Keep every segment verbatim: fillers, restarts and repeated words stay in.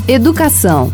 Educação.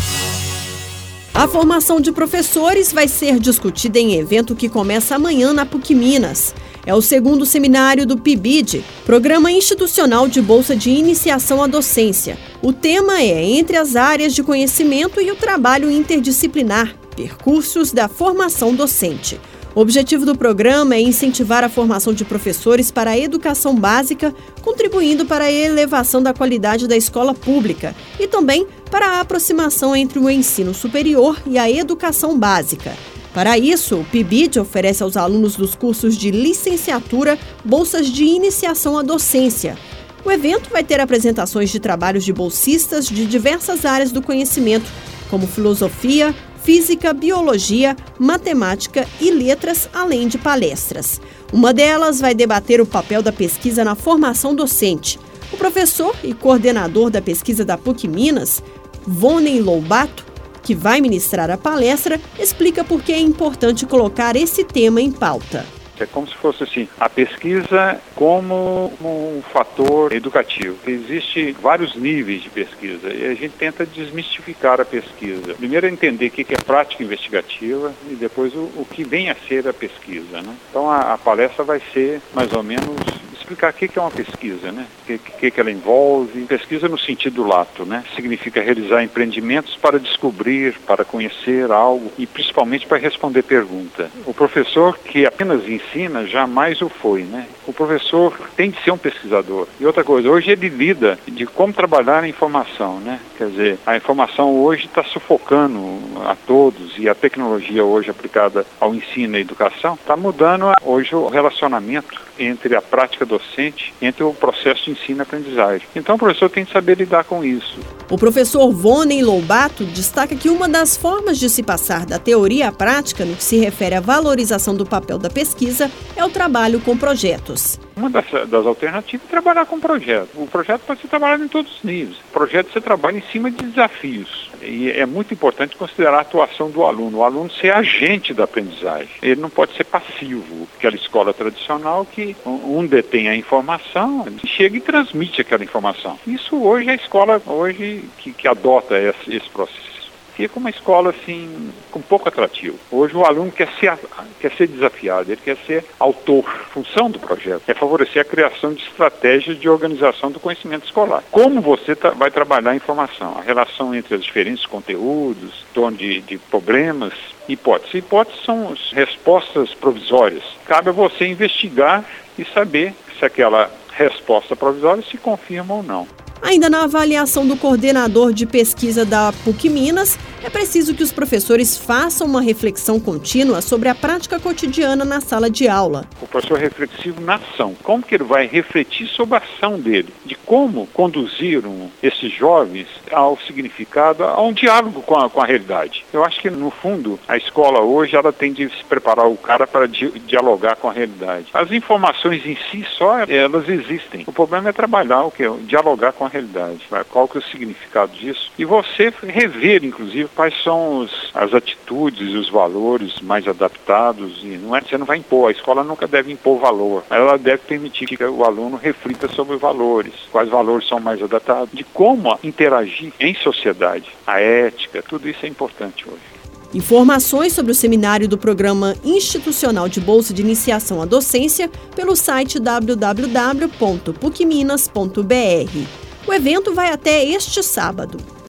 A formação de professores vai ser discutida em evento que começa amanhã na PUC Minas. É o segundo seminário do P I B I D, Programa Institucional de Bolsa de Iniciação à Docência. O tema é Entre as Áreas de Conhecimento e o Trabalho Interdisciplinar, Percursos da Formação Docente. O objetivo do programa é incentivar a formação de professores para a educação básica, contribuindo para a elevação da qualidade da escola pública e também para a aproximação entre o ensino superior e a educação básica. Para isso, o P I B I D oferece aos alunos dos cursos de licenciatura bolsas de iniciação à docência. O evento vai ter apresentações de trabalhos de bolsistas de diversas áreas do conhecimento, como filosofia, física, biologia, matemática e letras, além de palestras. Uma delas vai debater o papel da pesquisa na formação docente. O professor e coordenador da pesquisa da PUC Minas, Voney Loubato, que vai ministrar a palestra, explica por que é importante colocar esse tema em pauta. É como se fosse assim, a pesquisa como um fator educativo. Existem vários níveis de pesquisa e a gente tenta desmistificar a pesquisa. Primeiro é entender o que é prática investigativa e depois o, o que vem a ser a pesquisa, né? Então a, a palestra vai ser mais ou menos explicar o que é uma pesquisa, né? O que, que ela envolve. Pesquisa no sentido lato, né? Significa realizar empreendimentos para descobrir, para conhecer algo e principalmente para responder pergunta. O professor que apenas ensina jamais o foi, né? O professor tem de ser um pesquisador. E outra coisa, hoje ele lida de como trabalhar a informação, né? Quer dizer, a informação hoje está sufocando a todos e a tecnologia hoje aplicada ao ensino e à educação está mudando hoje o relacionamento entre a prática docente, entre o processo de ensino e aprendizagem. Então o professor tem de saber lidar com isso. O professor Voney Loubato destaca que uma das formas de se passar da teoria à prática no que se refere à valorização do papel da pesquisa é o trabalho com projetos. Uma das, das alternativas é trabalhar com projeto. O projeto pode ser trabalhado em todos os níveis. O projeto você trabalha em cima de desafios. E é muito importante considerar a atuação do aluno. O aluno ser agente da aprendizagem. Ele não pode ser passivo. Aquela escola tradicional que um detém a informação, chega e transmite aquela informação. Isso hoje é a escola hoje que, que adota esse, esse processo. Fica uma escola assim, com pouco atrativo. Hoje o aluno quer ser, quer ser desafiado, ele quer ser autor. A função do projeto é favorecer a criação de estratégias de organização do conhecimento escolar. Como você tá, vai trabalhar a informação, a relação entre os diferentes conteúdos, em torno de, de problemas, hipóteses. Hipóteses são respostas provisórias. Cabe a você investigar e saber se aquela resposta provisória se confirma ou não. Ainda na avaliação do coordenador de pesquisa da PUC Minas, é preciso que os professores façam uma reflexão contínua sobre a prática cotidiana na sala de aula. O professor é reflexivo na ação. Como que ele vai refletir sobre a ação dele? De como conduzir um, esses jovens ao significado, a um diálogo com a, com a realidade. Eu acho que, no fundo, a escola hoje ela tem de se preparar o cara para di- dialogar com a realidade. As informações em si só, elas existem. O problema é trabalhar o quê? Dialogar com a realidade. Qual que é o significado disso? E você rever, inclusive, quais são os, as atitudes e os valores mais adaptados. E não é, você não vai impor, a escola nunca deve impor valor. Ela deve permitir que o aluno reflita sobre valores, quais valores são mais adaptados, de como interagir em sociedade. A ética, tudo isso é importante hoje. Informações sobre o seminário do Programa Institucional de Bolsa de Iniciação à Docência pelo site w w w ponto puc minas ponto b r. O evento vai até este sábado.